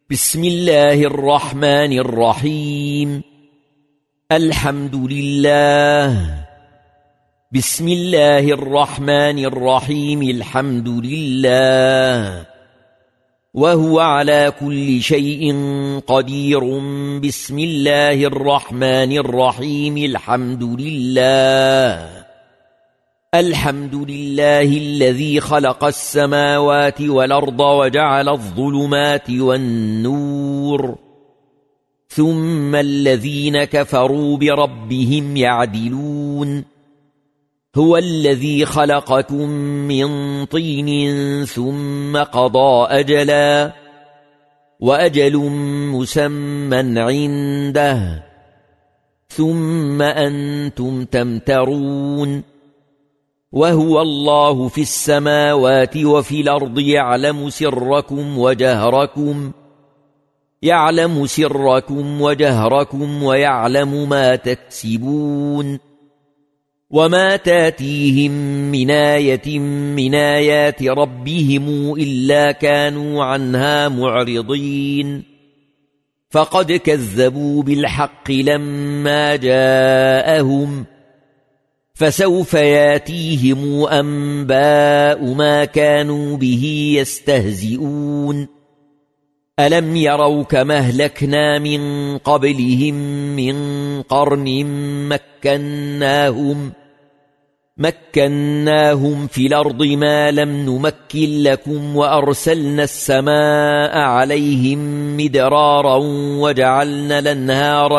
بسم الله الرحمن الرحيم. الحمد لله. بسم الله الرحمن الرحيم. الحمد لله وهو على كل شيء قدير. بسم الله الرحمن الرحيم. الحمد لله. الحمد لله الذي خلق السماوات والأرض وجعل الظلمات والنور ثم الذين كفروا بربهم يعدلون. هو الذي خلقكم من طين ثم قضى أجلا وأجل مسمى عنده ثم أنتم تمترون. وهو الله في السماوات وفي الأرض يعلم سركم وجهركم ويعلم ما تكسبون. وما تاتيهم من آية من آيات ربهم إلا كانوا عنها معرضين. فقد كذبوا بالحق لما جاءهم فسوف ياتيهم أنباء ما كانوا به يستهزئون. ألم يروا كما أهلكنا من قبلهم من قرن مكناهم في الأرض ما لم نمكن لكم وأرسلنا السماء عليهم مدرارا وجعلنا الأنهار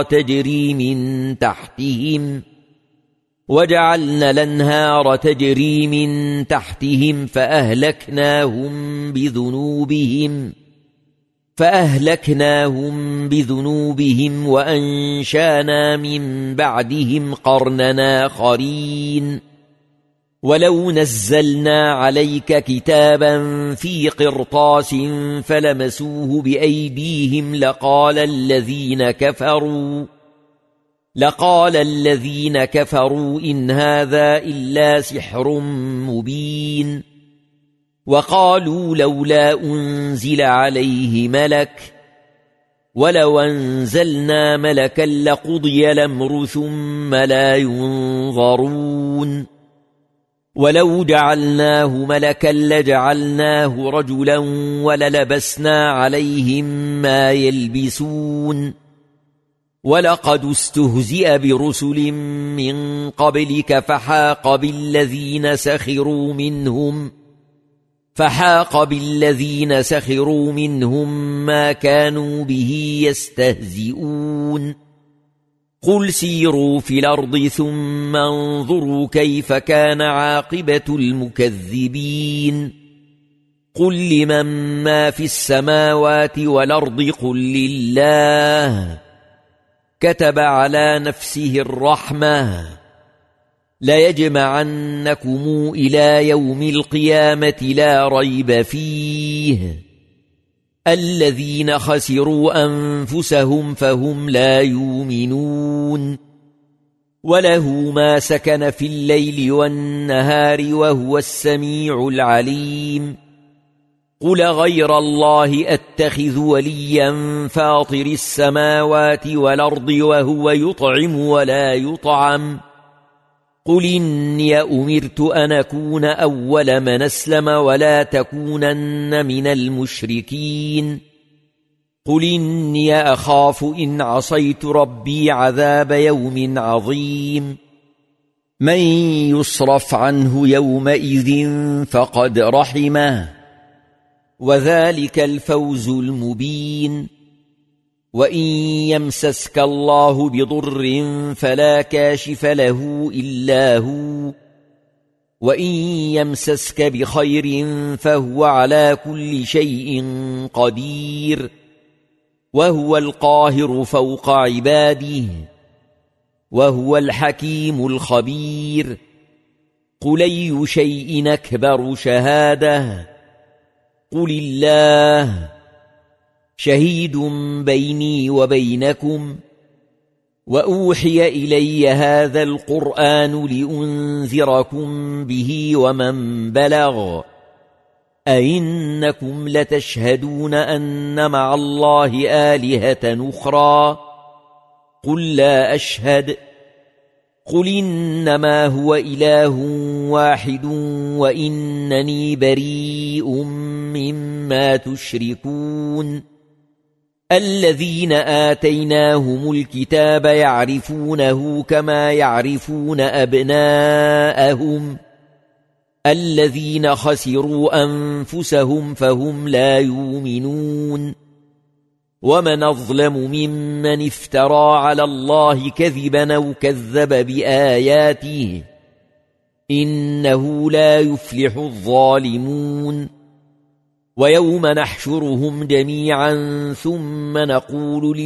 تجري من تحتهم فأهلكناهم بذنوبهم وأنشانا من بعدهم قرننا آخرين. ولو نزلنا عليك كتابا في قرطاس فلمسوه بأيديهم لقال الذين كفروا إن هذا إلا سحر مبين. وقالوا لولا أنزل عليه ملك ولو أنزلنا ملكا لقضي الأمر ثم لا ينظرون. ولو جعلناه ملكا لجعلناه رجلا وللبسنا عليهم ما يلبسون. ولقد استهزئ برسل من قبلك فحاق بالذين سخروا منهم ما كانوا به يستهزئون. قل سيروا في الأرض ثم انظروا كيف كان عاقبة المكذبين. قل لمن ما في السماوات والأرض قل لله كتب على نفسه الرحمة ليجمعنكم إلى يوم القيامة لا ريب فيه. الذين خسروا أنفسهم فهم لا يؤمنون. وله ما سكن في الليل والنهار وهو السميع العليم. قل غير الله أتخذ وليا فاطر السماوات والأرض وهو يطعم ولا يطعم. قل إني أمرت أن أكون أول من أسلم ولا تكونن من المشركين. قل إني أخاف إن عصيت ربي عذاب يوم عظيم. من يصرف عنه يومئذ فقد رحمه وذلك الفوز المبين. وإن يمسسك الله بضر فلا كاشف له إلا هو وإن يمسسك بخير فهو على كل شيء قدير. وهو القاهر فوق عباده وهو الحكيم الخبير. قل أي شيء أكبر شهادة قل الله شهيد بيني وبينكم. وأوحي إلي هذا القرآن لأنذركم به ومن بلغ أئنكم لتشهدون أن مع الله آلهة أخرى قل لا أشهد قل إنما هو إله واحد وإنني بريء مما تشركون الذين آتيناهم الكتاب يعرفونه كما يعرفون أبناءهم الذين خسروا أنفسهم فهم لا يؤمنون ومن أظلم ممن افترى على الله كذبا أو كذب بآياته إنه لا يفلح الظالمون ويوم نحشرهم جميعا ثم نقول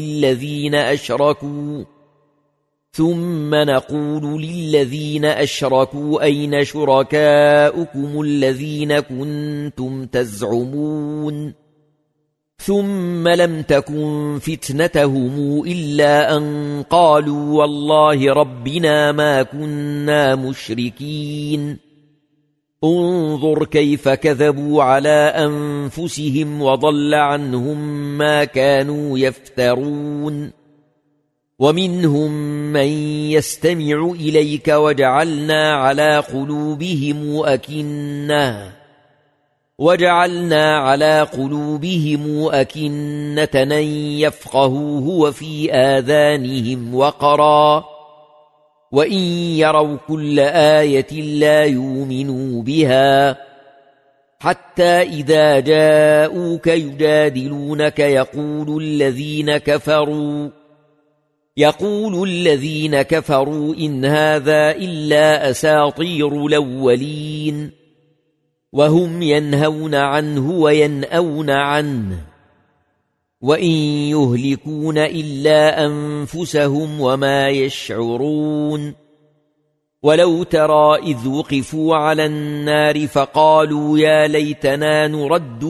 للذين أشركوا أين شركاؤكم الذين كنتم تزعمون ثم لم تكن فتنتهم إلا أن قالوا والله ربنا ما كنا مشركين انظر كيف كذبوا على أنفسهم وضل عنهم ما كانوا يفترون ومنهم من يستمع إليك وجعلنا على قلوبهم أكنة أن يفقهوه وفي آذانهم وقرا وإن يروا كل آية لا يؤمنوا بها حتى إذا جاءوك يجادلونك يقول الذين كفروا إن هذا إلا أساطير الأولين وهم ينهون عنه وينأون عنه وإن يهلكون إلا أنفسهم وما يشعرون ولو ترى إذ وقفوا على النار فقالوا يا ليتنا نرد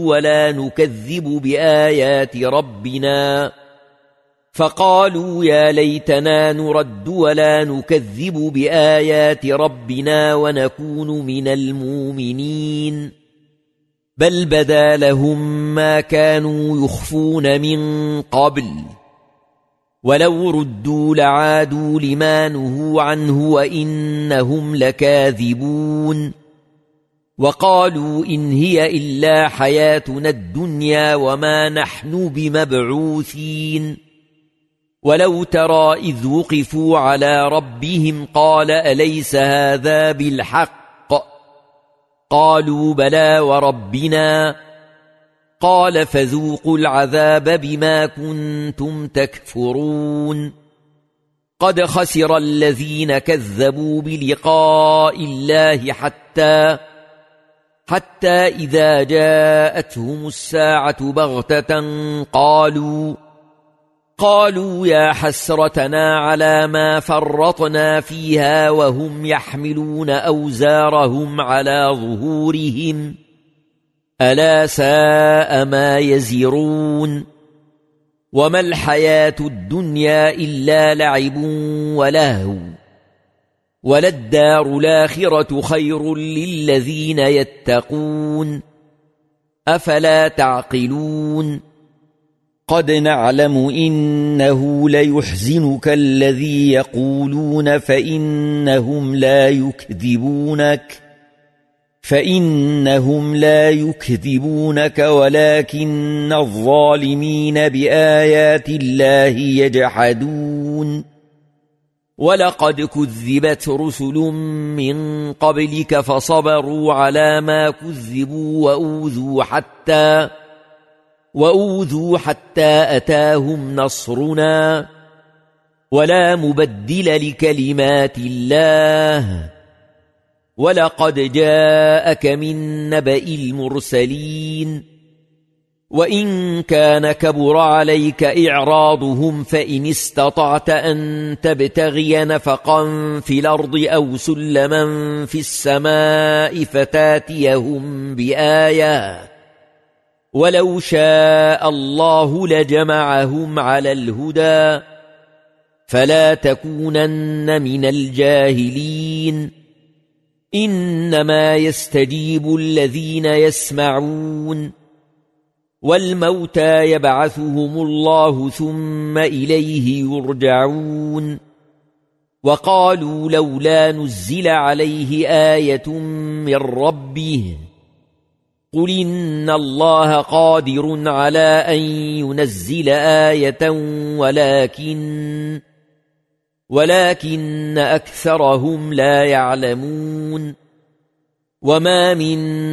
ولا نكذب بآيات ربنا ونكون من المؤمنين بل بدا لهم ما كانوا يخفون من قبل ولو ردوا لعادوا لما نهوا عنه وإنهم لكاذبون وقالوا إن هي إلا حياتنا الدنيا وما نحن بمبعوثين ولو ترى إذ وقفوا على ربهم قال أليس هذا بالحق قالوا بلى وربنا قال فذوقوا العذاب بما كنتم تكفرون قد خسر الذين كذبوا بلقاء الله حتى إذا جاءتهم الساعة بغتة قالوا يا حسرتنا على ما فرطنا فيها وهم يحملون أوزارهم على ظهورهم ألا ساء ما يزرون وما الحياة الدنيا إلا لعب ولهو وللدار الآخرة خير للذين يتقون أفلا تعقلون قد نعلم إنه ليحزنك الذي يقولون فإنهم لا يكذبونك ولكن الظالمين بآيات الله يجحدون ولقد كذبت رسل من قبلك فصبروا على ما كذبوا وأوذوا حتى أتاهم نصرنا ولا مبدل لكلمات الله ولقد جاءك من نبأ المرسلين وإن كان كبر عليك إعراضهم فإن استطعت أن تبتغي نفقا في الأرض أو سلما في السماء فتاتيهم بآية ولو شاء الله لجمعهم على الهدى فلا تكونن من الجاهلين إنما يستجيب الذين يسمعون والموتى يبعثهم الله ثم إليه يرجعون وقالوا لولا نزل عليه آية من ربه قل إن الله قادر على أن ينزل آية ولكن أكثرهم لا يعلمون وما من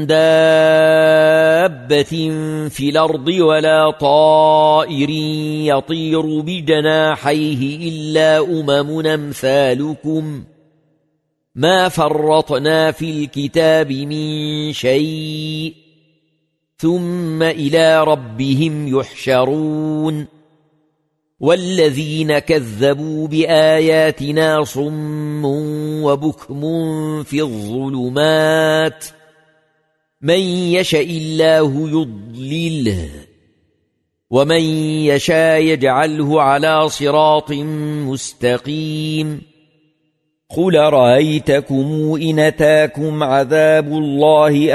دابة في الأرض ولا طائر يطير بجناحيه إلا أمم أمثالكم ما فرطنا في الكتاب من شيء ثم إلى ربهم يحشرون والذين كذبوا بآياتنا صم وبكم في الظلمات من يشاء الله يضلله ومن يشاء يجعله على صراط مستقيم قل رأيتكم إن أتاكم عذاب الله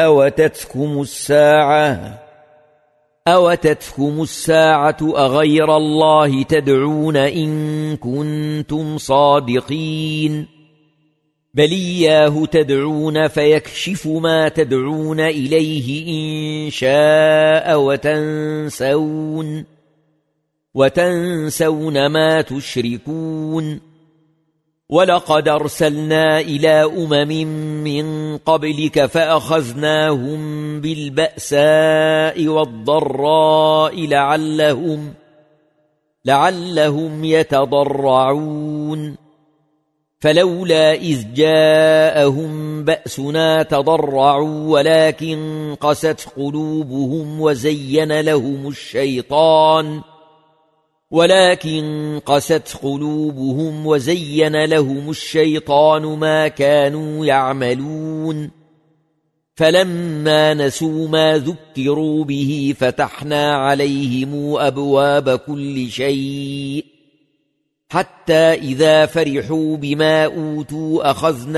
أوتتكم الساعة أغير الله تدعون إن كنتم صادقين بل إياه تدعون فيكشف ما تدعون إليه إن شاء وتنسون ما تشركون ولقد أرسلنا إلى من قبلك فأخذناهم بالبأساء والضراء لعلهم يتضرعون فلولا إذ جاءهم بأسنا تضرعوا ولكن قست قلوبهم وزين لهم الشيطان ما كانوا يعملون فلما نسوا ما ذكروا به فتحنا عليهم أبواب كل شيء حتى إذا فرحوا بما أوتوا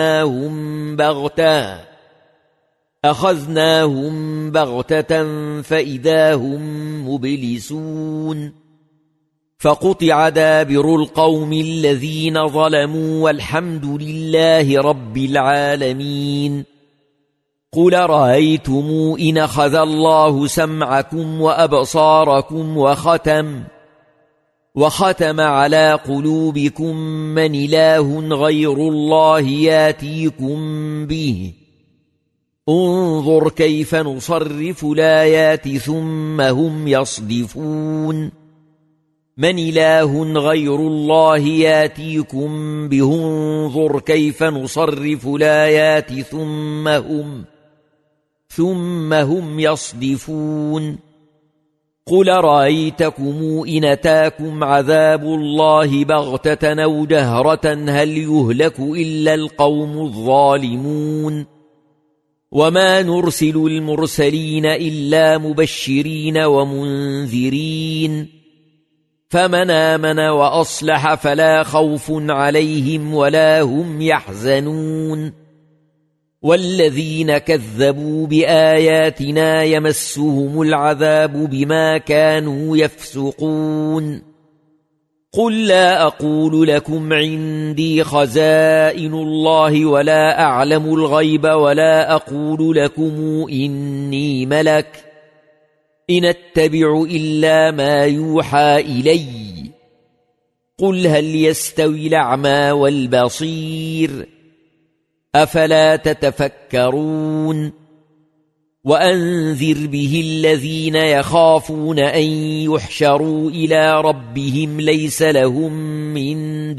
أخذناهم بغتة فإذا هم مبلسون فقطع دابر القوم الذين ظلموا والحمد لله رب العالمين قل رأيتم إن أخذ الله سمعكم وأبصاركم وختم على قلوبكم من إله غير الله ياتيكم به انظر كيف نصرف الآيات ثم هم يصدفون من إله غير الله ياتيكم به انظر كيف نصرف الآيات ثم هم يصدفون قل رأيتكم إن أتاكم عذاب الله بغتة أو جهرة هل يهلك إلا القوم الظالمون وما نرسل المرسلين إلا مبشرين ومنذرين فمن آمن وأصلح فلا خوف عليهم ولا هم يحزنون والذين كذبوا بآياتنا يمسهم العذاب بما كانوا يفسقون قل لا أقول لكم عندي خزائن الله ولا أعلم الغيب ولا أقول لكم إني ملك إن أتبع إلا ما يوحى إلي قل هل يستوي الأعمى والبصير أفلا تتفكرون وأنذر به الذين يخافون أن يحشروا إلى ربهم ليس لهم من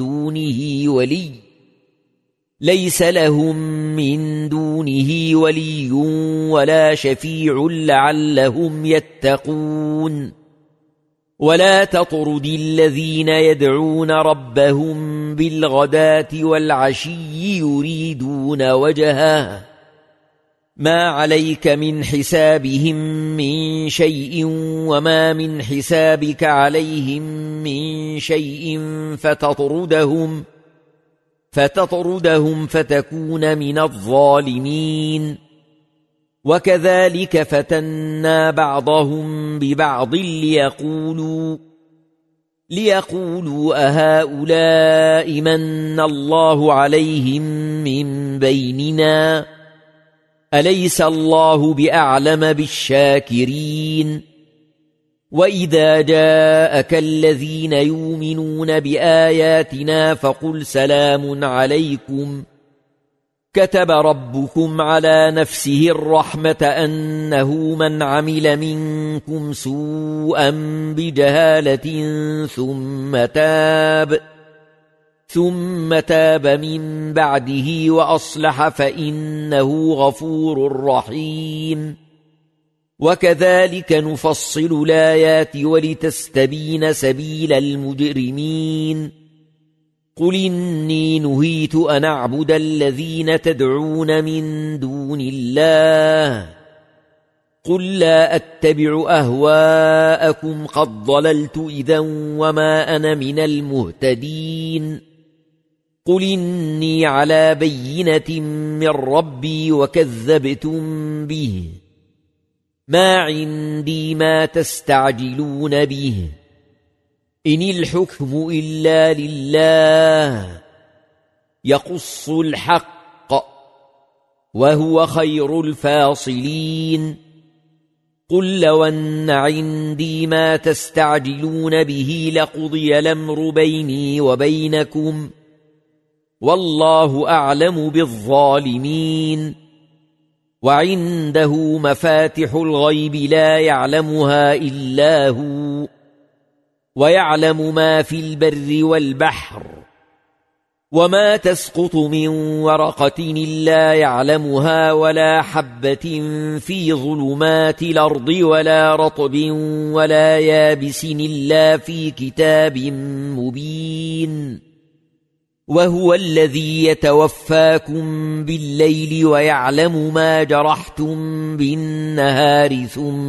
دونه ولي ولا شفيع لعلهم يتقون ولا تطرد الذين يدعون ربهم بالغداة والعشي يريدون وجهه ما عليك من حسابهم من شيء وما من حسابك عليهم من شيء فتطردهم فتكون من الظالمين. وكذلك فتنا بعضهم ببعض ليقولوا أهؤلاء من الله عليهم من بيننا أليس الله بأعلم بالشاكرين. وإذا جاءك الذين يؤمنون بآياتنا فقل سلام عليكم كتب ربكم على نفسه الرحمة أنه من عمل منكم سوءا بجهالة ثم تاب من بعده وأصلح فإنه غفور رحيم. وكذلك نفصل الآيات ولتستبين سبيل المجرمين. قل إني نهيت أن أعبد الذين تدعون من دون الله قل لا أتبع أهواءكم قد ضللت إذا وما أنا من المهتدين. قل إني على بينة من ربي وكذبتم به ما عندي ما تستعجلون به إن الحكم إلا لله يقص الحق وهو خير الفاصلين. قل لو أن عندي ما تستعجلون به لقضي الأمر بيني وبينكم والله أعلم بالظالمين. وعنده مفاتح الغيب لا يعلمها إلا هو ويعلم ما في البر والبحر وما تسقط من ورقة إلا يعلمها ولا حبة في ظلمات الأرض ولا رطب ولا يابس إلا في كتاب مبين. وهو الذي يتوفاكم بالليل ويعلم ما جرحتم بالنهار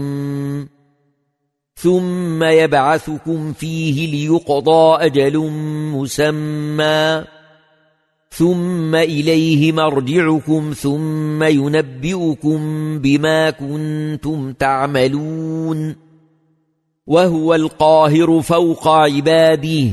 ثم يبعثكم فيه ليقضى أجل مسمى ثم إليه مرجعكم ثم ينبئكم بما كنتم تعملون. وهو القاهر فوق عباده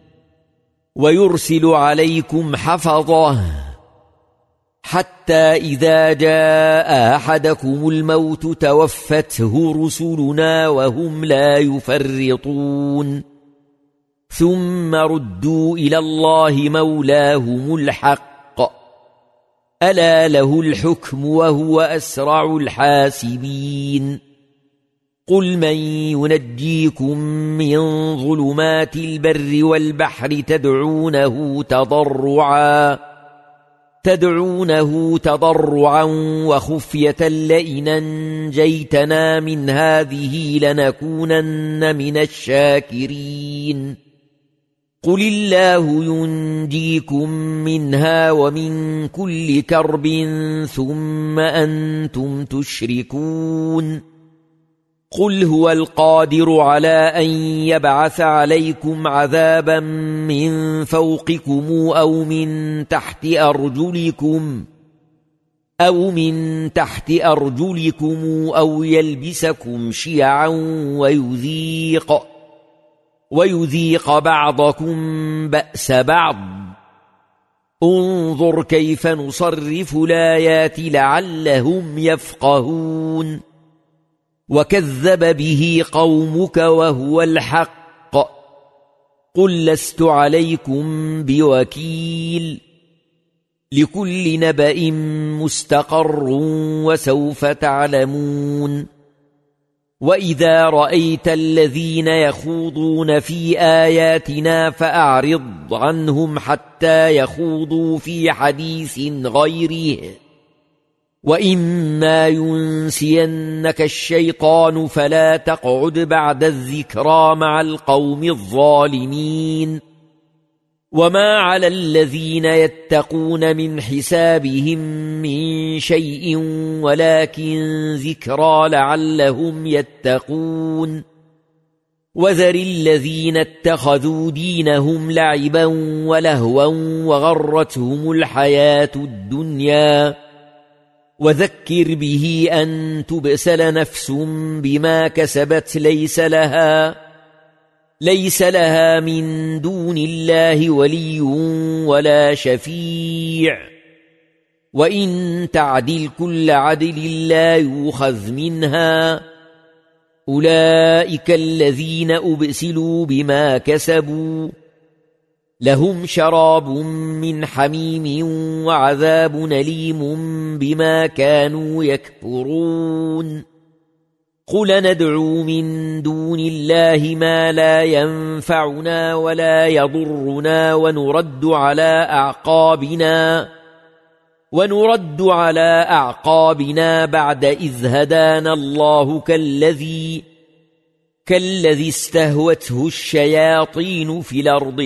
ويرسل عليكم حفظه حتى إذا جاء أحدكم الموت توفته رسلنا وهم لا يفرطون ثم ردوا إلى الله مولاهم الحق ألا له الحكم وهو أسرع الحاسبين. قل من ينجيكم من ظلمات البر والبحر تدعونه تضرعا وخفية لئن أنجيتنا من هذه لنكونن من الشاكرين. قل الله ينجيكم منها ومن كل كرب ثم أنتم تشركون. قل هو القادر على أن يبعث عليكم عذابا من فوقكم أو من تحت أرجلكم أو يلبسكم شيعا ويذيق بعضكم بأس بعض. انظر كيف نصرف الآيات لعلهم يفقهون. وكذب به قومك وهو الحق قل لست عليكم بوكيل لكل نبأ مستقر وسوف تعلمون. وإذا رأيت الذين يخوضون في آياتنا فأعرض عنهم حتى يخوضوا في حديث غيره وإما ينسينك الشيطان فلا تقعد بعد الذكرى مع القوم الظالمين. وما على الذين يتقون من حسابهم من شيء ولكن ذكرى لعلهم يتقون. وذر الذين اتخذوا دينهم لعبا ولهوا وغرتهم الحياة الدنيا وذكر به أن تبسل نفس بما كسبت ليس لها من دون الله ولي ولا شفيع وإن تعدل كل عدل لا يؤخذ منها أولئك الذين أبسلوا بما كسبوا لهم شراب من حميم وعذاب أليم بما كانوا يكفرون قل ندعو من دون الله ما لا ينفعنا ولا يضرنا ونرد على أعقابنا بعد إذ هدانا الله كالذي استهوته الشياطين في الأرض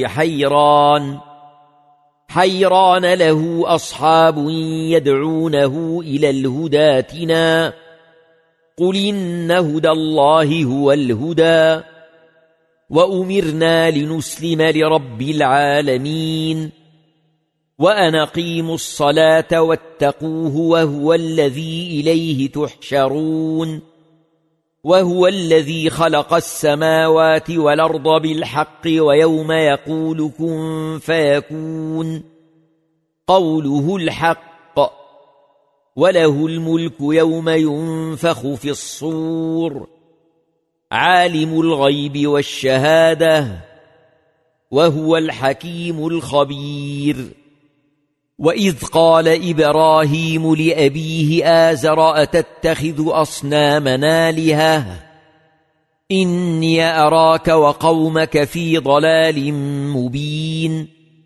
حيران له أصحاب يدعونه إلى الهدى ائتنا قل إن هدى الله هو الهدى وأمرنا لنسلم لرب العالمين وأن أقيموا الصلاة واتقوه وهو الذي إليه تحشرون وهو الذي خلق السماوات والأرض بالحق ويوم يقول كن فيكون قوله الحق وله الملك يوم ينفخ في الصور عالم الغيب والشهادة وهو الحكيم الخبير وإذ قال إبراهيم لأبيه آزر أتتخذ أصنامنا آلهة إني أراك وقومك في ضلال مبين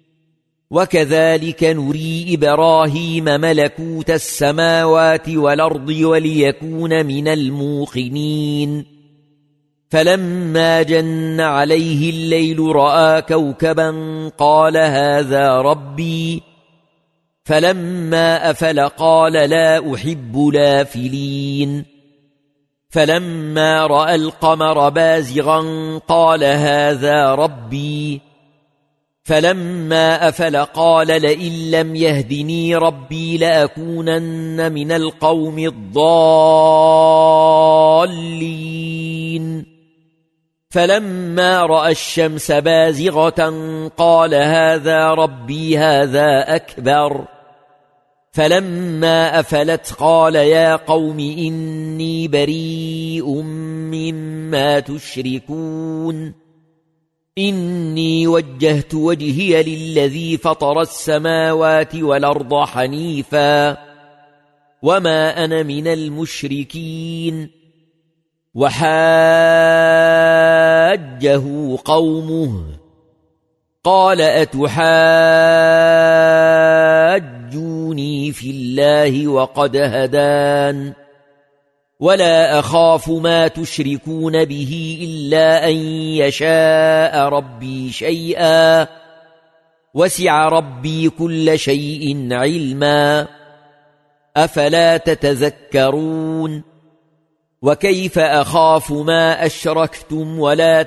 وكذلك نري إبراهيم ملكوت السماوات والأرض وليكون من الموقنين فلما جن عليه الليل رأى كوكبا قال هذا ربي فلما أفل قال لا أحب الآفلين فلما رأى القمر بازغا قال هذا ربي فلما أفل قال لئن لم يهدني ربي لأكونن من القوم الضالين فلما رأى الشمس بازغة قال هذا ربي هذا أكبر فلما أفلت قال يا قوم إني بريء مما تشركون إني وجهت وجهي للذي فطر السماوات والأرض حنيفا وما أنا من المشركين وحاجه قومه قال أتحاجوني في الله وقد هدان ولا أخاف ما تشركون به إلا أن يشاء ربي شيئا وسع ربي كل شيء علما أفلا تتذكرون وكيف أخاف ما أشركتم ولا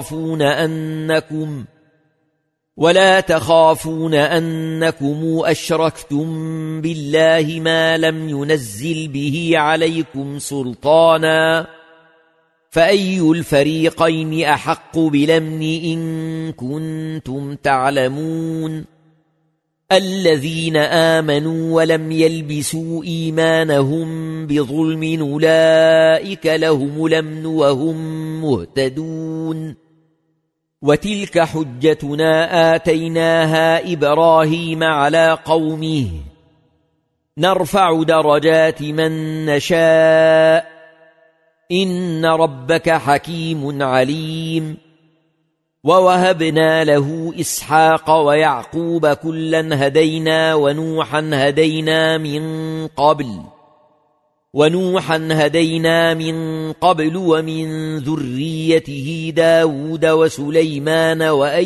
تخافون أنكم أشركتم بالله ما لم ينزل به عليكم سلطانا فأي الفريقين أحق بالأمن إن كنتم تعلمون الذين آمنوا ولم يلبسوا إيمانهم بظلم أولئك لهم الأمن وهم مهتدون وتلك حجتنا آتيناها إبراهيم على قومه نرفع درجات من نشاء إن ربك حكيم عليم ووهبنا له إسحاق ويعقوب كلا هدينا ونوحا هدينا من قبل ومن ذريته داود وسليمان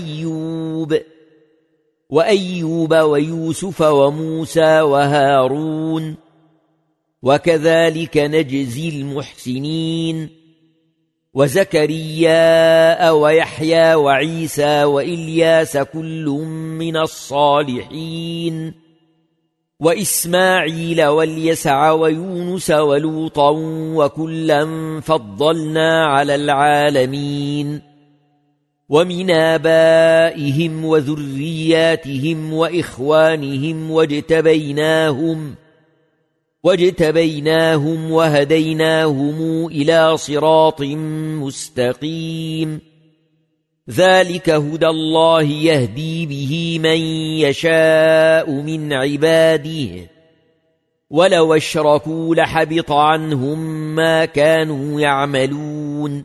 وأيوب ويوسف وموسى وهارون وكذلك نجزي المحسنين وزكريا ويحيى وعيسى وإلياس كل من الصالحين وإسماعيل واليسع ويونس ولوطا وكلا فضلنا على العالمين ومن آبائهم وذرياتهم وإخوانهم واجتبيناهم وهديناهم إلى صراط مستقيم ذلك هدى الله يهدي به من يشاء من عباده ولو اشركوا لحبط عنهم ما كانوا يعملون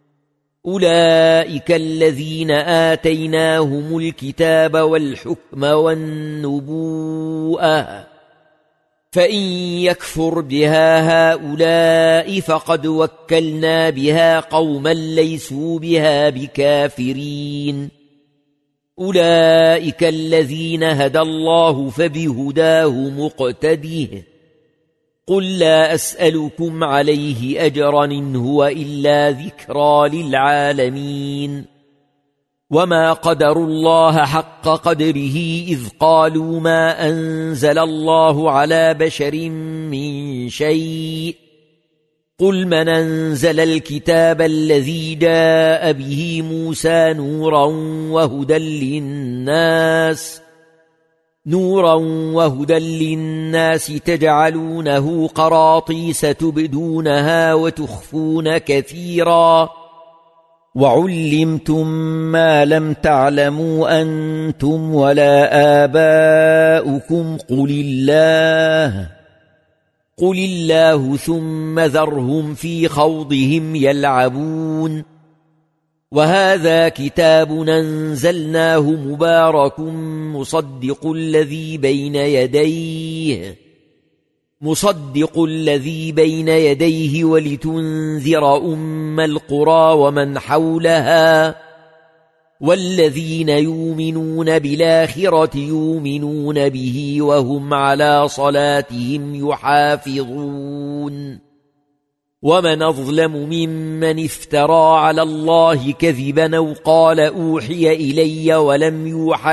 أولئك الذين آتيناهم الكتاب والحكم والنبوءة فإن يكفر بها هؤلاء فقد وكلنا بها قوما ليسوا بها بكافرين أولئك الذين هدى الله فبهداه مقتده قل لا أسألكم عليه أجرا إن هو إلا ذكرى للعالمين وما قدروا الله حق قدره إذ قالوا ما أنزل الله على بشر من شيء قل من أنزل الكتاب الذي جاء به موسى نورا وهدى للناس تجعلونه قراطيس تبدونها وتخفون كثيرا وعلمتم ما لم تعلموا أنتم ولا آباؤكم قل الله ثم ذرهم في خوضهم يلعبون وهذا كتاب أنزلناه مبارك مصدق الذي بين يديه ولتنذر أم القرى ومن حولها والذين يؤمنون بالآخرة يؤمنون به وهم على صلاتهم يحافظون ومن أظلم ممن افترى على الله كذبا أو قال أوحي إلي ولم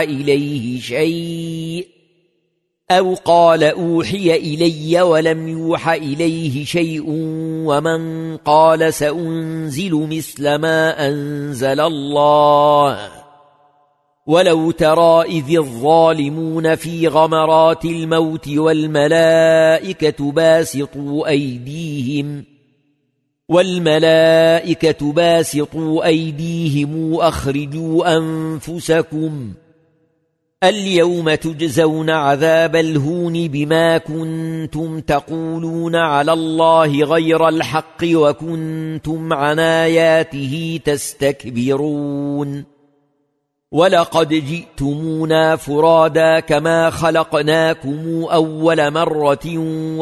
يوحى إليه شيء ومن قال سأنزل مثل ما أنزل الله ولو ترى إذ الظالمون في غمرات الموت والملائكة باسطوا أيديهم أخرجوا أنفسكم اليوم تجزون عذاب الهون بما كنتم تقولون على الله غير الحق وكنتم عن آياته تستكبرون ولقد جئتمونا فرادا كما خلقناكم أول مرة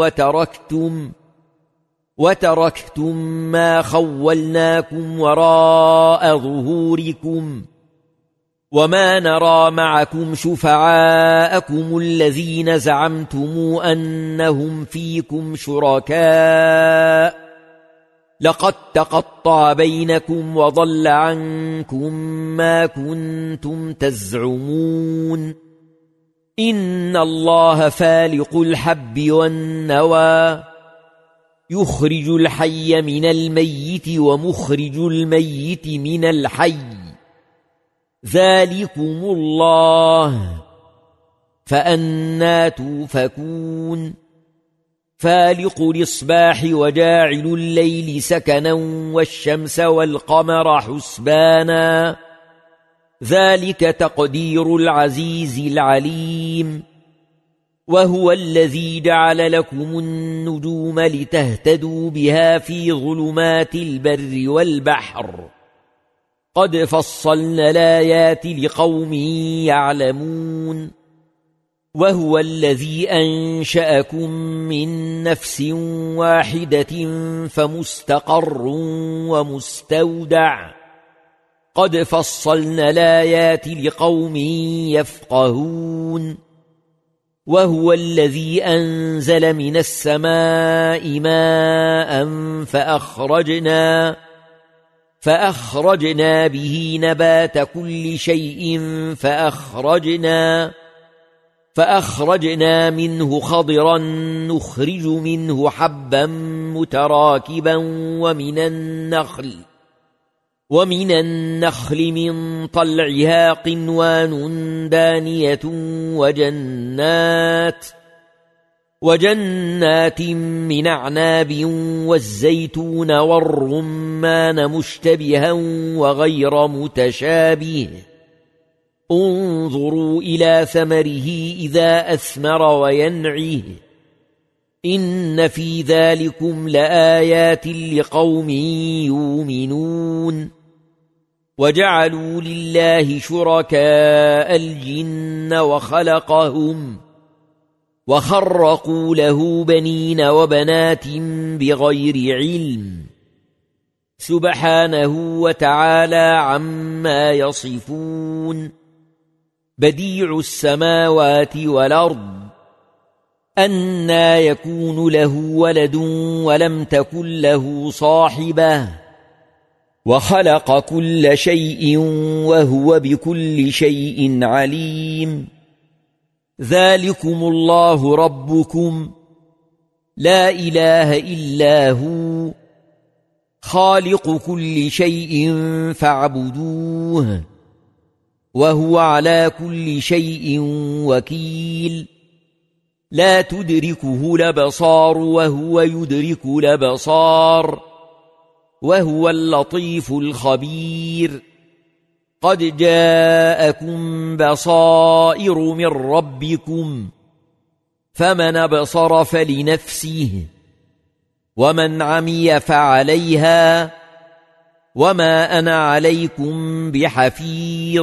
وتركتم ما خولناكم وراء ظهوركم وما نرى معكم شفعاءكم الذين زعمتم أنهم فيكم شركاء لقد تقطع بينكم وضل عنكم ما كنتم تزعمون إن الله فالق الحب والنوى يخرج الحي من الميت ومخرج الميت من الحي ذلكم الله فأنى توفكون فالق الإصباح وجاعل الليل سكنا والشمس والقمر حسبانا ذلك تقدير العزيز العليم وهو الذي جعل لكم النجوم لتهتدوا بها في ظلمات البر والبحر قد فصلنا الآيات لقوم يعلمون وهو الذي أنشأكم من نفس واحدة فمستقر ومستودع قد فصلنا الآيات لقوم يفقهون وهو الذي أنزل من فأخرجنا به نبات كل شيء فأخرجنا منه خضرا نخرج منه حبا متراكبا ومن النخل من طلعها قنوان دانية وجنات من أعناب والزيتون والرمان مشتبها وغير متشابه انظروا إلى ثمره إذا أثمر وينعه إن في ذلكم لآيات لقوم يؤمنون وجعلوا لله شركاء الجن وخرقوا له بنين وبنات بغير علم سبحانه وتعالى عما يصفون بديع السماوات والأرض أنى يكون له ولد ولم تكن له صاحبة وخلق كل شيء وهو بكل شيء عليم ذلكم الله ربكم لا إله إلا هو خالق كل شيء فاعبدوه وهو على كل شيء وكيل لا تدركه الأبصار وهو يدرك الأبصار وهو اللطيف الخبير قد جاءكم بصائر من ربكم فمن أبصر فلنفسه ومن عمي فعليها وما أنا عليكم بحفيظ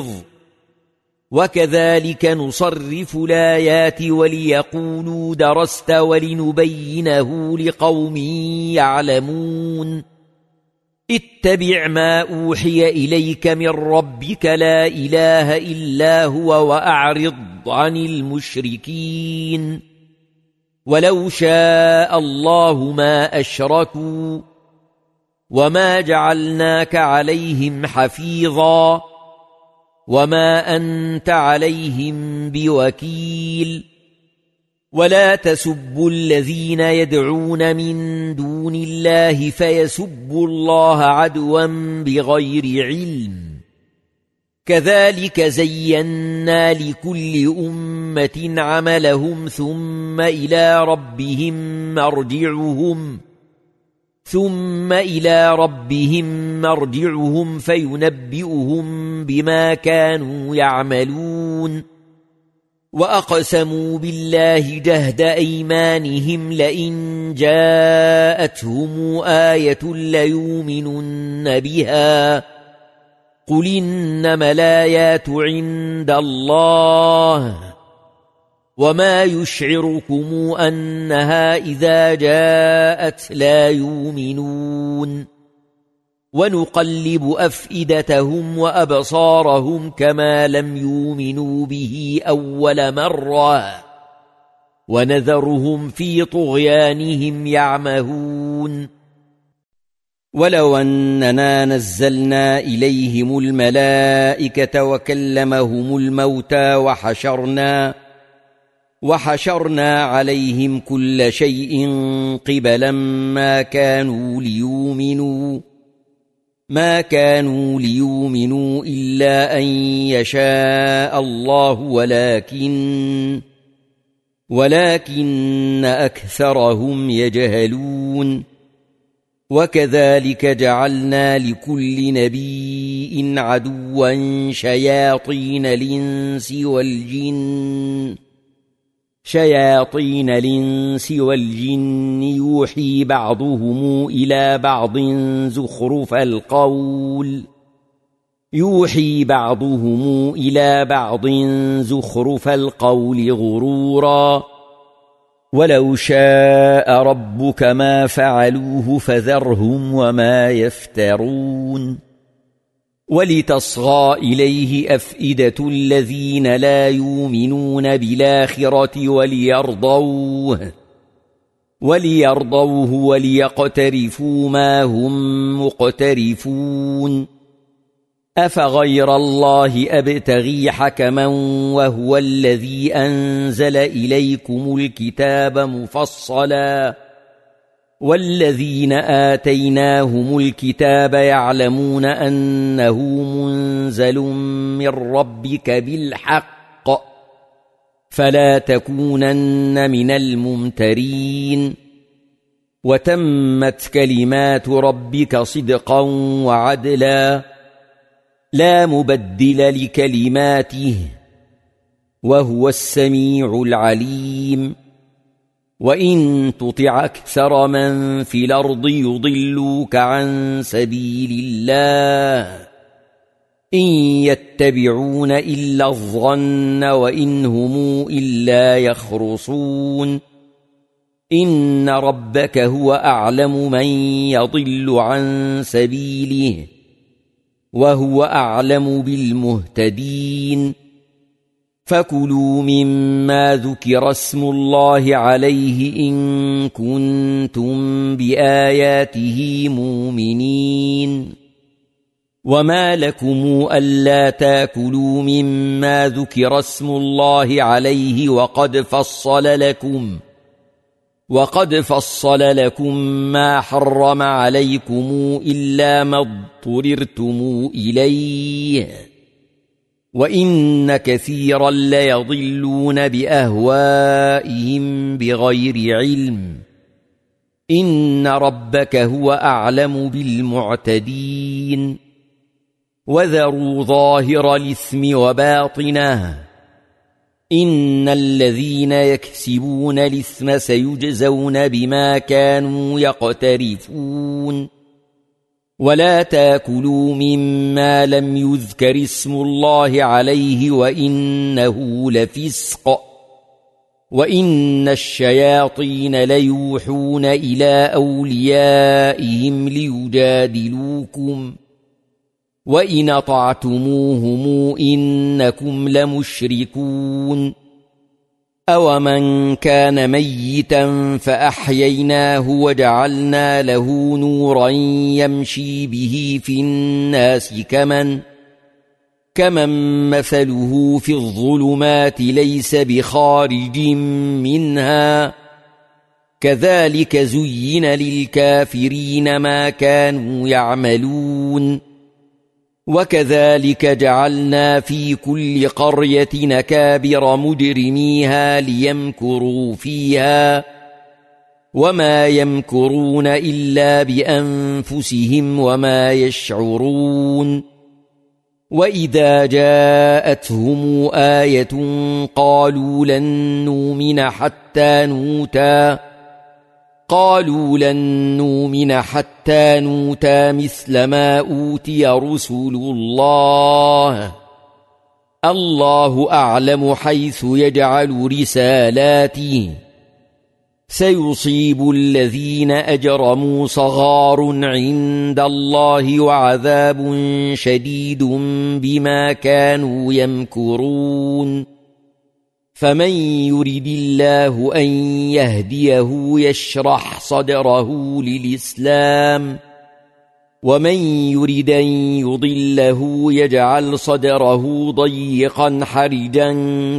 وكذلك نصرف الآيات وليقولوا درست ولنبينه لقوم يعلمون اتبع ما أوحي إليك من ربك لا إله إلا هو وأعرض عن المشركين ولو شاء الله ما أشركوا وما جعلناك عليهم حفيظا وما أنت عليهم بوكيل ولا تسبوا الذين يدعون من دون الله فيسبوا الله عدوا بغير علم كذلك زينا لكل أمة عملهم ثم إلى ربهم مرجعهم فينبئهم بما كانوا يعملون وأقسموا بالله جهد أيمانهم لئن جاءتهم آية ليؤمنن بها قل إنما الآيات عند الله وما يشعركم أنها إذا جاءت لا يؤمنون ونقلب أفئدتهم وأبصارهم كما لم يؤمنوا به أول مرة ونذرهم في طغيانهم يعمهون ولو أننا نزلنا إليهم الملائكة وكلمهم الموتى وحشرنا عليهم كل شيء قبلا ما كانوا ليؤمنوا إلا أن يشاء الله ولكن أكثرهم يجهلون وكذلك جعلنا لكل نبي عدوا شياطين الإنس والجن يوحي بعضهم إلى بعض زخرف القول غرورا ولو شاء ربك ما فعلوه فذرهم وما يفترون ولتصغى إليه أفئدة الذين لا يؤمنون بالآخرة وليرضوه وليقترفوا ما هم مقترفون أفغير الله أبتغي حكما وهو الذي أنزل إليكم الكتاب مفصلا والذين آتيناهم الكتاب يعلمون أنه منزل من ربك بالحق فلا تكونن من الممترين وتمت كلمات ربك صدقا وعدلا لا مبدل لكلماته وهو السميع العليم وإن تطع أكثر من في الأرض يضلوك عن سبيل الله إن يتبعون إلا الظن وإن هم إلا يخرصون إن ربك هو أعلم من يضل عن سبيله وهو أعلم بالمهتدين فكلوا مما ذكر اسم الله عليه إن كنتم بآياته مؤمنين وما لكم ألا تاكلوا مما ذكر اسم الله عليه وقد فصل لكم ما حرم عليكم إلا ما اضطررتم إليه وإن كثيرا ليضلون بأهوائهم بغير علم إن ربك هو أعلم بالمعتدين وذروا ظاهر الإثم وباطنه إن الذين يكسبون الإثم سيجزون بما كانوا يقترفون ولا تاكلوا مما لم يذكر اسم الله عليه وإنه لفسق وإن الشياطين ليوحون إلى أوليائهم ليجادلوكم وإن أطعتموهم إنكم لمشركون أومن كان ميتا فأحييناه وجعلنا له نورا يمشي به في الناس كمن مثله في الظلمات ليس بخارج منها كذلك زين للكافرين ما كانوا يعملون وكذلك جعلنا في كل قرية نكابر مجرميها ليمكروا فيها وما يمكرون إلا بأنفسهم وما يشعرون وإذا جاءتهم آية قالوا لن نؤمن حتى نوتى مثل ما أوتي رسل الله الله أعلم حيث يجعل رسالاته سيصيب الذين أجرموا صغار عند الله وعذاب شديد بما كانوا يمكرون فمن يرد الله أن يهديه يشرح صدره للإسلام ومن يرد أن يضله يجعل صدره ضيقا حرجا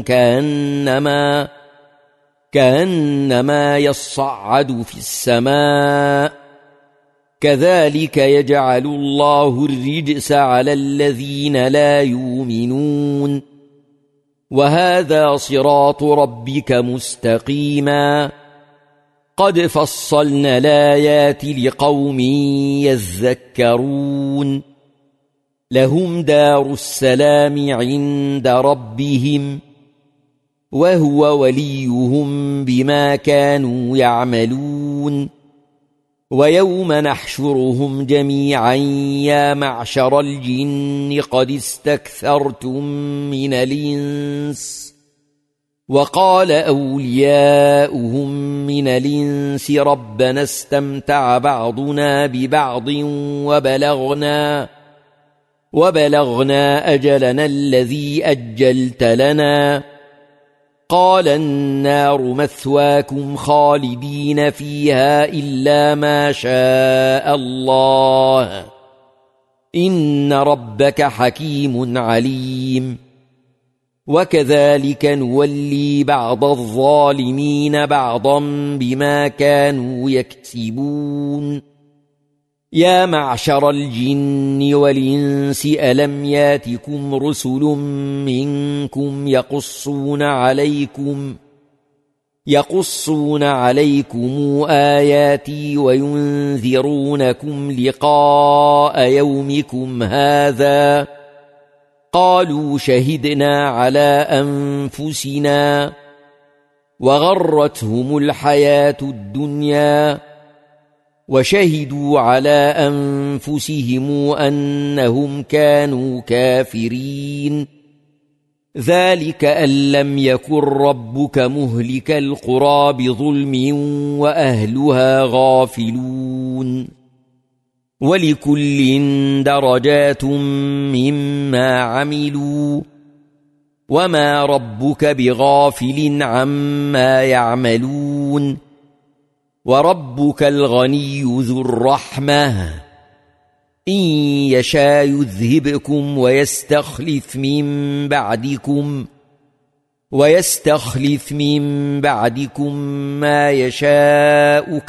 كأنما يصعد في السماء كذلك يجعل الله الرجس على الذين لا يؤمنون وهذا صراط ربك مستقيما قد فصلنا الآيات لقوم يذكرون لهم دار السلام عند ربهم وهو وليهم بما كانوا يعملون ويوم نحشرهم جميعا يا معشر الجن قد استكثرتم من الإنس وقال أولياؤهم من الإنس ربنا استمتع بعضنا ببعض وبلغنا أجلنا الذي أجلت لنا قال النار مثواكم خالدين فيها إلا ما شاء الله إن ربك حكيم عليم وكذلك نولي بعض الظالمين بعضا بما كانوا يكسبون يا معشر الجن والإنس ألم ياتكم رسل منكم يقصون عليكم آياتي وينذرونكم لقاء يومكم هذا قالوا شهدنا على أنفسنا وغرتهم الحياة الدنيا وشهدوا على أنفسهم أنهم كانوا كافرين ذلك أن لم يكن ربك مهلك القرى بظلم وأهلها غافلون ولكل درجات مما عملوا وما ربك بغافل عما يعملون وربك الغني ذو الرحمة إن يشاء يذهبكم ويستخلف من بعدكم ما يشاء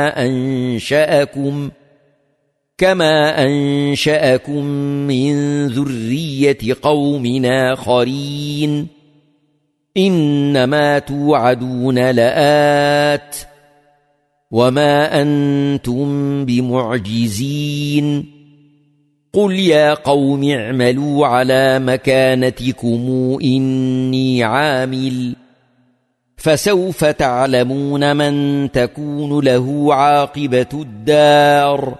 كما أنشأكم من ذرية قوم آخرين إنما توعدون لآت وما أنتم بمعجزين قل يا قوم اعملوا على مكانتكم إني عامل فسوف تعلمون من تكون له عاقبة الدار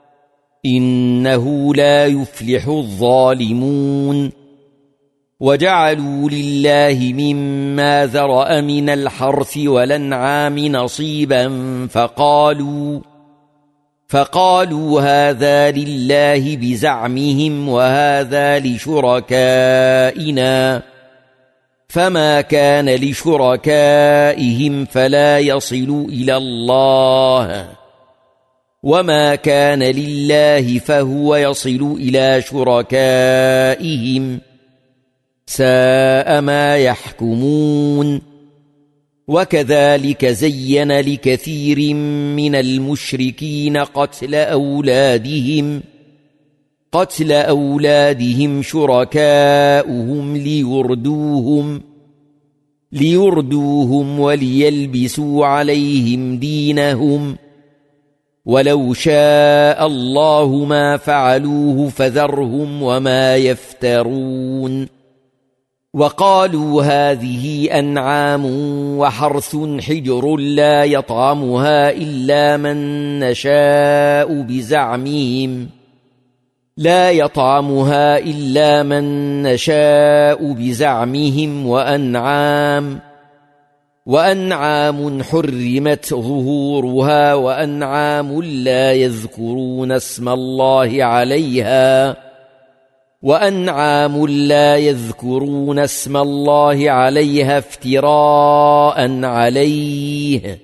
إنه لا يفلح الظالمون وجعلوا لله مما ذرأ من الحرث والأنعام نصيبا فقالوا هذا لله بزعمهم وهذا لشركائنا فما كان لشركائهم فلا يصل إلى الله وما كان لله فهو يصل إلى شركائهم ساء ما يحكمون وكذلك زين لكثير من المشركين قتل أولادهم شركاؤهم ليردوهم وليلبسوا عليهم دينهم ولو شاء الله ما فعلوه فذرهم وما يفترون وقالوا هذه أنعام وحرث حجر لا يطعمها إلا من نشاء بزعمهم وأنعام حرمت ظهورها وأنعام لا يذكرون اسم الله عليها افتراء عليه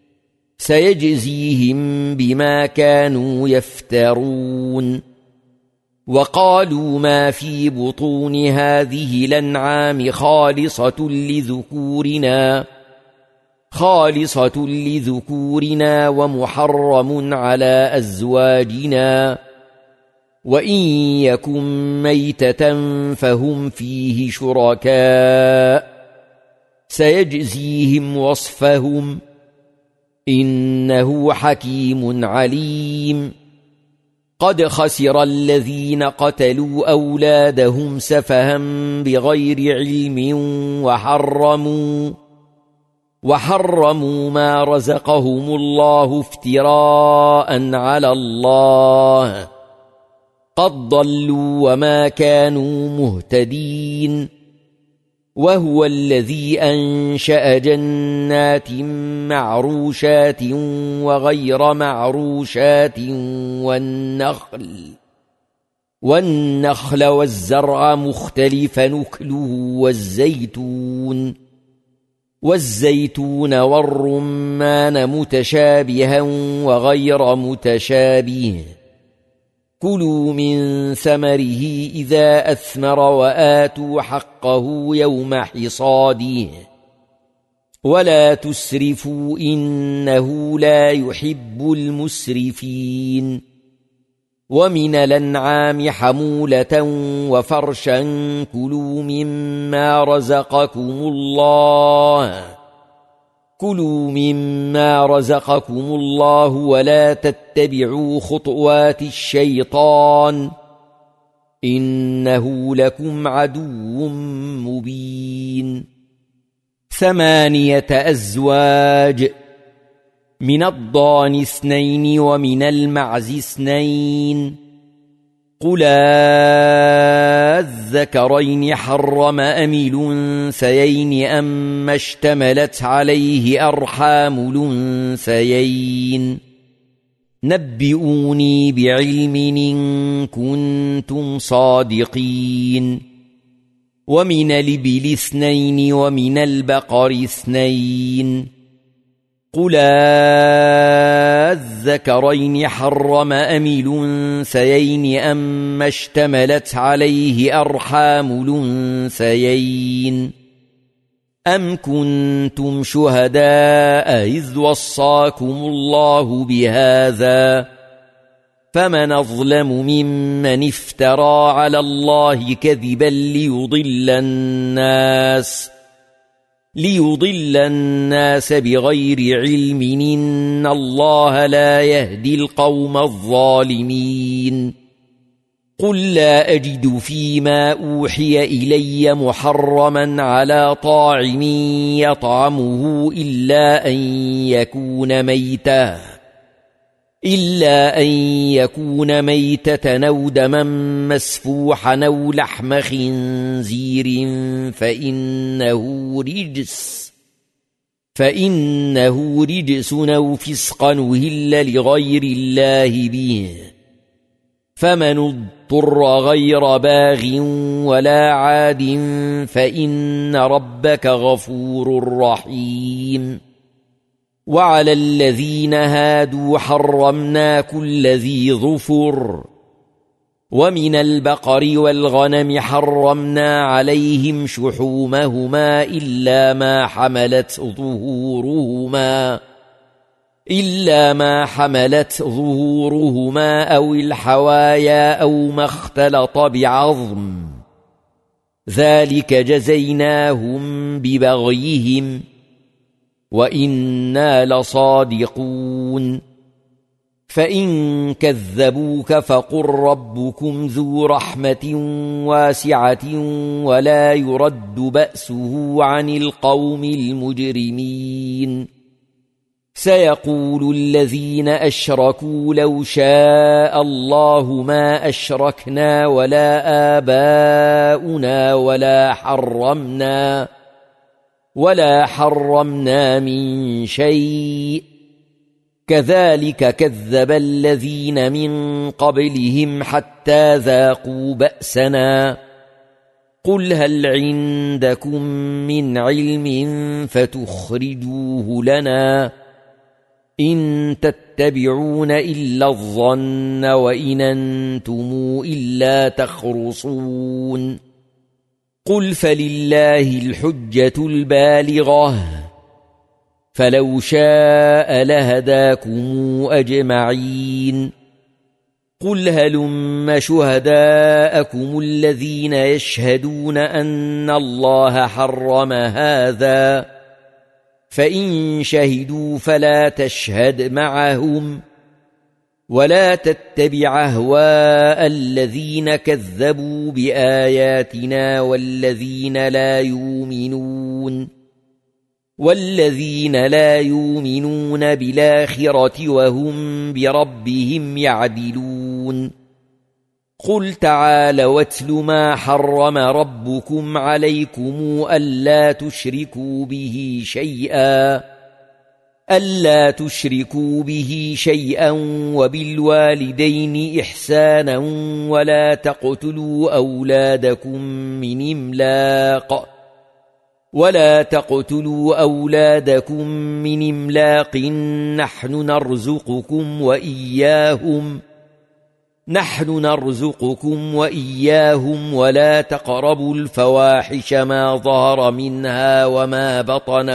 سيجزيهم بما كانوا يفترون وقالوا ما في بطون هذه الأنعام خالصة لذكورنا ومحرم على أزواجنا وإن يكن ميتة فهم فيه شركاء سيجزيهم وصفهم إنه حكيم عليم قد خسر الذين قتلوا أولادهم سفها بغير علم وحرموا ما رزقهم الله افتراء على الله قد ضلوا وما كانوا مهتدين وهو الذي أنشأ جنات معروشات وغير معروشات والنخل والزرع مختلف نكله والزيتون والزيتون والرمان متشابها وغير متشابه كلوا من ثمره إذا أثمر وآتوا حقه يوم حصاده ولا تسرفوا إنه لا يحب المسرفين ومن الأنعام حمولة وفرشا كلوا مما رزقكم الله ولا تتبعوا خطوات الشيطان إنه لكم عدو مبين 8 أزواج من الضأن 2 ومن المعز 2 قل الذكرين حرم أم الأنثيين أما اشتملت عليه أرحام الأنثيين نبئوني بعلم إن كنتم صادقين ومن الإبل 2 ومن البقر 2 قل الذكرين حرم أم الأنثيين أما اشتملت عليه أرحام الأنثيين أم كنتم شهداء إذ وصاكم الله بهذا فمن أظلم ممن افترى على الله كذبا ليضل الناس بغير علم إن الله لا يهدي القوم الظالمين قل لا أجد فيما أوحي إلي محرما على طاعم يطعمه إلا أن يكون ميتة أو دما مسفوحا أو لحم خنزير فإنه رجس أو فسقا أهل لغير الله به فمن اضطر غير باغ ولا عاد فإن ربك غفور رحيم وعلى الذين هادوا حرمنا كل ذي ظفر ومن البقر والغنم حرمنا عليهم شحومهما إلا ما حملت ظهورهما أو الحوايا أو ما اختلط بعظم ذلك جزيناهم ببغيهم وإنا لصادقون فإن كذبوك فقل ربكم ذو رحمة واسعة ولا يرد بأسه عن القوم المجرمين سيقول الذين أشركوا لو شاء الله ما أشركنا ولا آباؤنا ولا حرمنا من شيء كذلك كذب الذين من قبلهم حتى ذاقوا بأسنا قل هل عندكم من علم فتخرجوه لنا إن تتبعون إلا الظن وإن أنتم إلا تخرصون قل فلله الحجة البالغة فلو شاء لهداكم أجمعين قل هلم شهداءكم الذين يشهدون أن الله حرم هذا فإن شهدوا فلا تشهد معهم ولا تتبع أهواء الذين كذبوا بآياتنا والذين لا يؤمنون بالآخرة وهم بربهم يعدلون قل تعالوا واتل ما حرم ربكم عليكم ألا تشركوا به شيئا وبالوالدين إحسانا ولا تقتلوا أولادكم من إملاق نحن نرزقكم وإياهم ولا تقربوا الفواحش ما ظهر منها وما بطن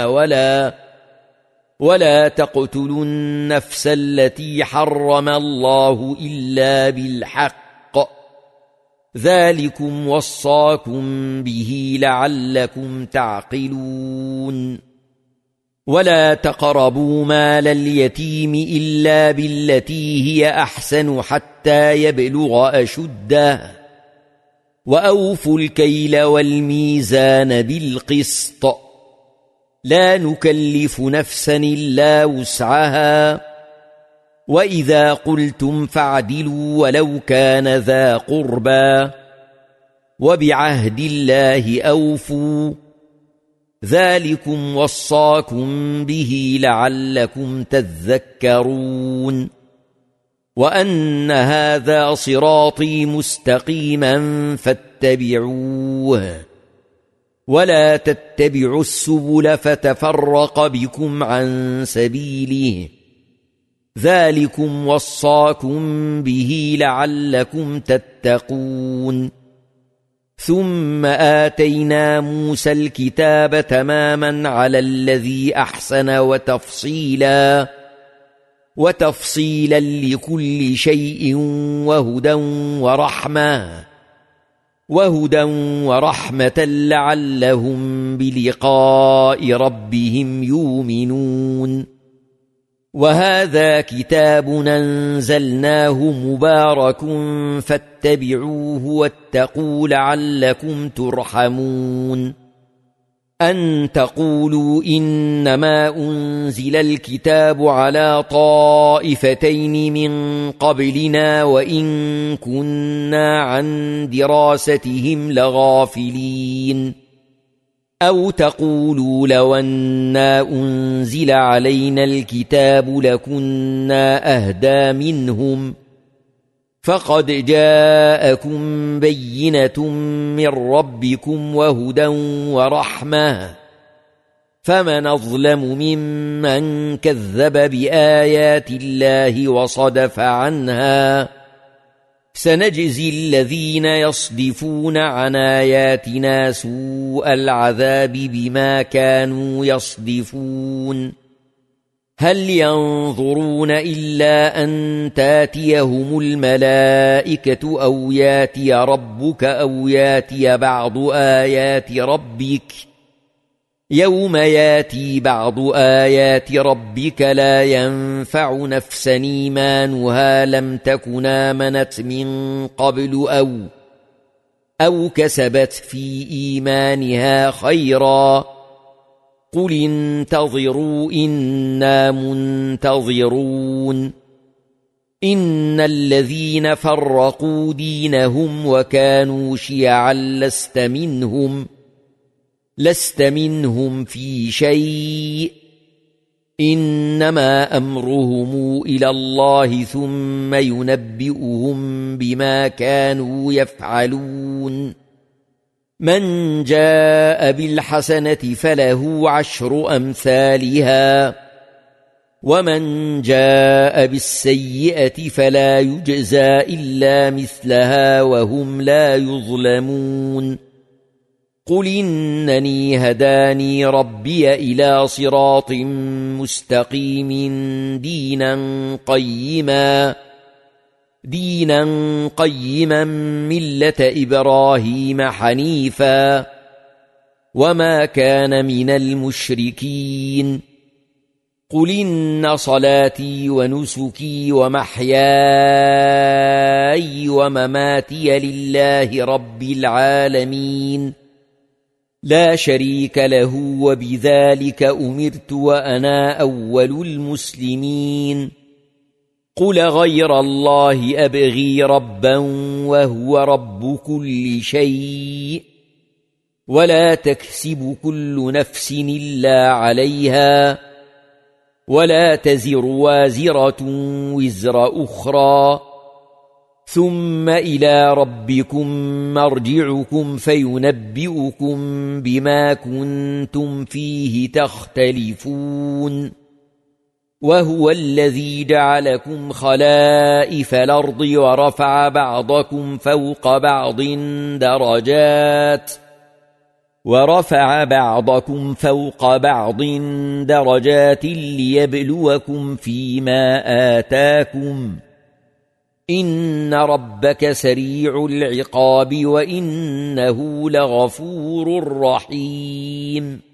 ولا تقتلوا النفس التي حرم الله إلا بالحق ذلكم وصاكم به لعلكم تعقلون ولا تقربوا مال اليتيم إلا بالتي هي أحسن حتى يبلغ أشده وأوفوا الكيل والميزان بالقسط لا نكلف نفسا إلا وسعها وإذا قلتم فاعدلوا ولو كان ذا قربى وبعهد الله أوفوا ذلكم وصاكم به لعلكم تذكرون وأن هذا صراطي مستقيما فاتبعوه ولا تتبعوا السبل فتفرق بكم عن سبيله ذلكم وصاكم به لعلكم تتقون ثم آتينا موسى الكتاب تماما على الذي أحسن وتفصيلا لكل شيء وهدى ورحمة لعلهم بلقاء ربهم يؤمنون وهذا كتاب أنزلناه مبارك فاتبعوه واتقوا لعلكم ترحمون أن تقولوا إنما أنزل الكتاب على طائفتين من قبلنا وإن كنا عن دراستهم لغافلين أو تقولوا لو أنا أنزل علينا الكتاب لكنا أهدى منهم فقد جاءكم بينة من ربكم وهدى ورحمة فمن أظلم ممن كذب بآيات الله وصدف عنها سنجزي الذين يصدفون عن آياتنا سوء العذاب بما كانوا يصدفون هل ينظرون إلا أن تاتيهم الملائكة أو ياتي ربك أو ياتي بعض آيات ربك يوم ياتي بعض آيات ربك لا ينفع نفسا إيمانها لم تكن آمنت من قبل أو كسبت في إيمانها خيرا قل انتظروا إنا منتظرون إن الذين فرقوا دينهم وكانوا شيعا لست منهم في شيء إنما أمرهم إلى الله ثم ينبئهم بما كانوا يفعلون من جاء بالحسنة فله 10 أمثالها ومن جاء بالسيئة فلا يجزى إلا مثلها وهم لا يظلمون قل إنني هداني ربي إلى صراط مستقيم دينا قيما ملة إبراهيم حنيفا وما كان من المشركين قل إن صلاتي ونسكي ومحياي ومماتي لله رب العالمين لا شريك له وبذلك أمرت وأنا أول المسلمين قل غير الله أبغي ربا وهو رب كل شيء ولا تكسب كل نفس إلا عليها ولا تزر وازرة وزر أخرى ثم إلى ربكم مرجعكم فينبئكم بما كنتم فيه تختلفون وهو الذي جعلكم خلائف الأرض ورفع بعضكم فوق بعض درجات ليبلوكم فيما آتاكم إن ربك سريع العقاب وإنه لغفور رحيم